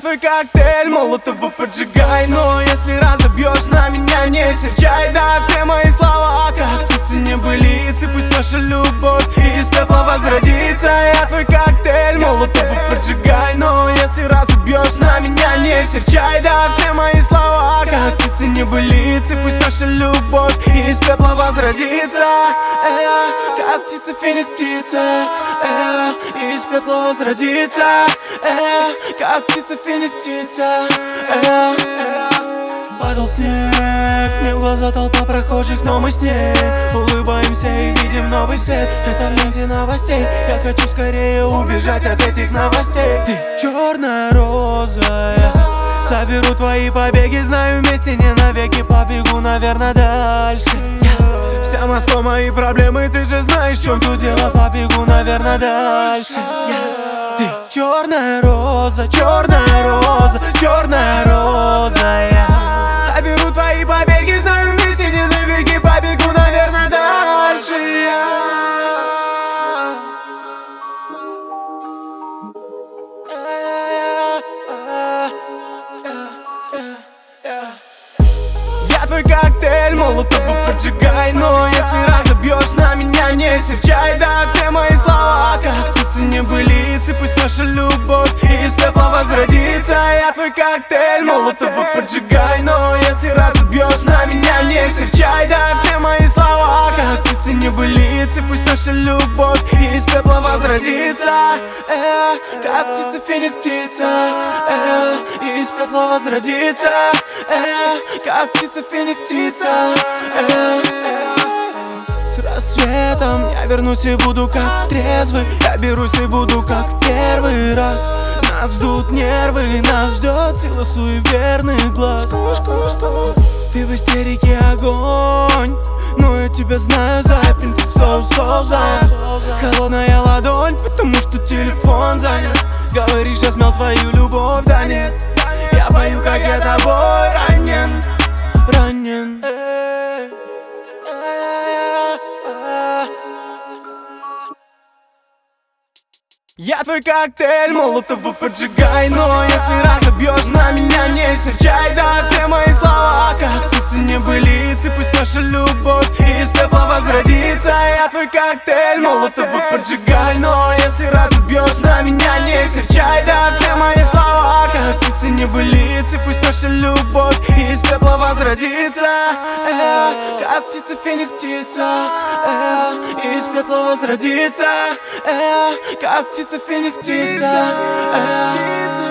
твой коктейль, молотого поджигай. Но если разобьешь на меня, не серчай. Да, все мои слова, как птицы небылицы. Пусть наша любовь из пепла возродится. Я твой коктейль, молотого поджигай. Но если разобьешь на меня, не серчай. Да, все мои слова, как птицы небылицы. Пусть наша любовь из пепла возродится. Как птица, феникс, птица, из пепла возродится. Как птица, феникс, птица. Падал снег, мне в глаза толпа прохожих, но мы с ней улыбаемся и видим новый свет. Это в ленте новостей, я хочу скорее убежать от этих новостей. Ты черная роза, я соберу твои побеги, знаю, вместе не навеки. Побегу, наверное, дальше. Вся Москва мои проблемы, ты же знаешь, в чем тут дело. Побегу, наверное, дальше. Ты черная роза, черная роза, черная роза, я соберу твои побеги, знаю, вместе не навеки. Побегу, наверное, дальше. Я твой коктейль, молотого поджигай. Но если разобьешь на меня, не серчай. Да, все мои слова, как птицы небылицы. Пусть наша любовь из пепла возродится. Я твой коктейль, молотого поджигай. Но если разобьешь на меня, не серчай. Да, все мои слова, как птицы небылицы. Пусть наша любовь из пепла возродится. Как птица, феникс, птица, из пепла возродится. Как птица, феникс, птица. С рассветом я вернусь и буду как трезвый. Я берусь и буду как в первый раз. Нас ждут нервы, нас ждет сила суеверных глаз. Ты в истерике огонь, но я тебя знаю за принцип соус-соуза. Холодная ладонь, потому что телефон занят. Говоришь, я смел твою любовь, да нет. Я пою, как я тобой ранен, ранен. Я твой коктейль, молотого поджигай. Но если разобьешь на меня, не серчай. Да, все мои слова, как птицы небылицы. Пусть наша любовь из пепла возродится. Я твой коктейль, молотого поджигай. Но если разобьешь на меня, не серчай. Да, все мои слова, как птицы небылицы. Пусть наша любовь из пепла возродится. Как птица, феникс, птица, из пепла возродится. Как птица, феникс, птица.